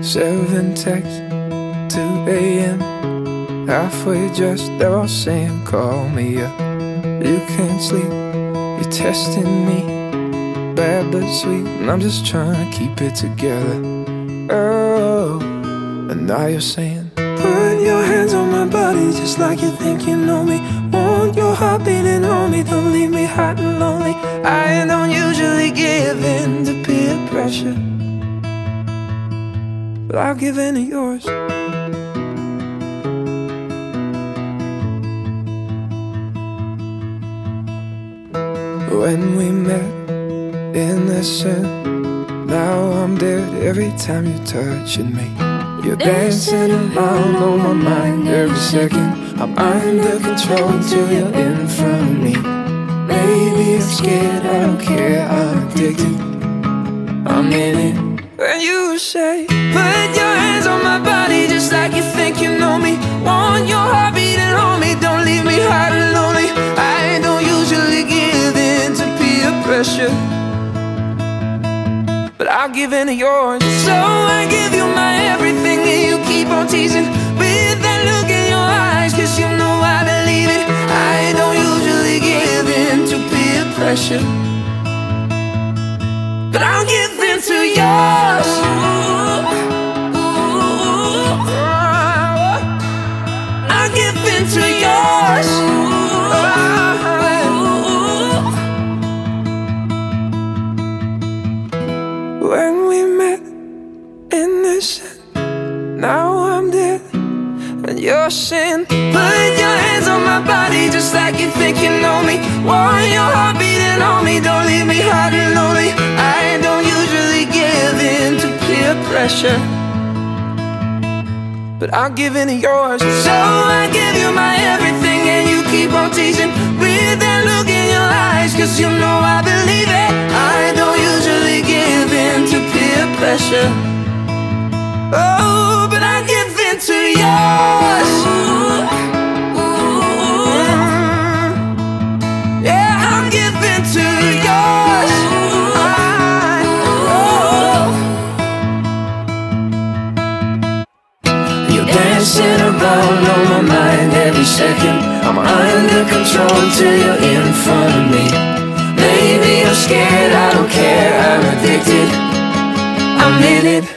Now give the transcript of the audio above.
7 texts, 2 a.m. Halfway dressed, they're all saying call me up. You can't sleep, you're testing me. Bad but sweet, and I'm just trying to keep it together. Oh, and now you're saying, put your hands on my body just like you think you know me. Want your heart beating on me, don't leave me hot and lonely. I don't usually give in to peer pressure, but I'll give in to yours. When we met, innocent, now I'm dead every time you're touching me. You're dancing around on my mind every second. I'm under control until you're in front of me. Baby, I'm scared, I don't care, I'm addicted, I'm in it. When you say, put your hands on my body just like you think you know me. Want your heart beating on me, don't leave me hot and lonely. I don't usually give in to peer pressure, but I'll give in to yours. So I give you my everything and you keep on teasing with that look in your eyes, cause you know I believe it. I don't usually give in to peer pressure, but I'll give in to yours. I'll give in to yours. When we met, innocent, now I'm dead, and you're saying, put your hands on my body just like you think you know me. Want your heart beating on me, don't leave me hot and lonely. I don't usually give in to peer pressure, but I'll give in to yours. So I give you my everything and you keep on teasing with that look in your eyes, cause you know I believe it. I don't usually give in to peer pressure, oh, but I give in to yours. Yeah, I'll give in to yours. You're dancing around on my mind every second. I'm under control until you're in front of me. Maybe I'm scared, I don't care, I'm addicted, I'm in it.